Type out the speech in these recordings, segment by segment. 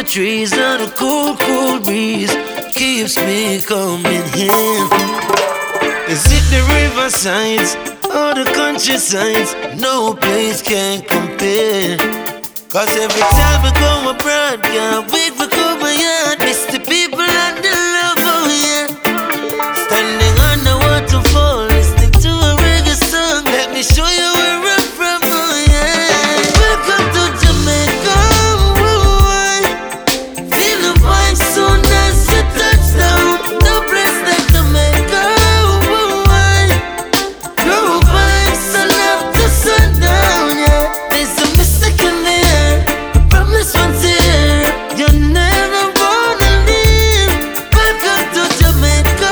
trees and a cool, cool breeze keeps me coming here. Is it the riversides or the countrysides? No place can compare. Cause every time we go abroad, can't wait for come my yard. Miss the people and the love, oh yeah. Standing on the waterfall, listening to a reggae song. Let me show you where I'm from, oh yeah. Welcome to Jamaica, oh, feel the vibes soon as you touch down. No place like Jamaica, oh, no vibes sun up to sundown, yeah. There's a mystic in the air, I promise once a year, you never wanna leave. Welcome to Jamaica,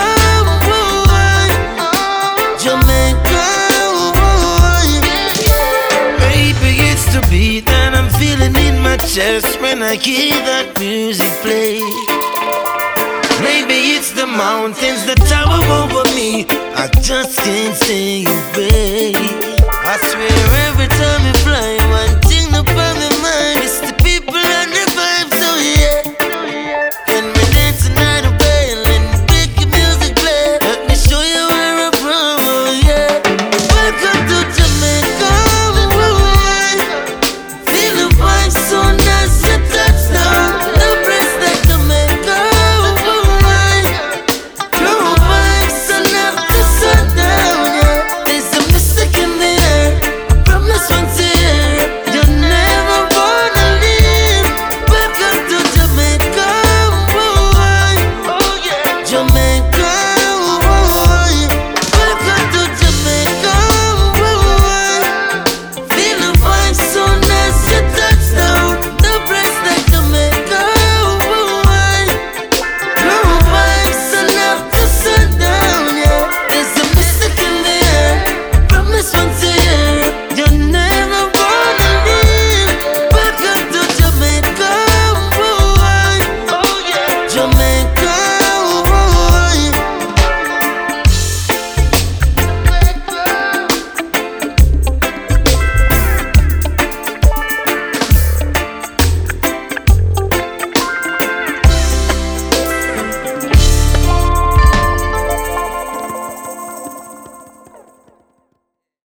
Jamaica, baby, it's the beat that I'm feeling in my chest when I hear that music play. Maybe it's the mountains that tower over me, I just can't say it, babe.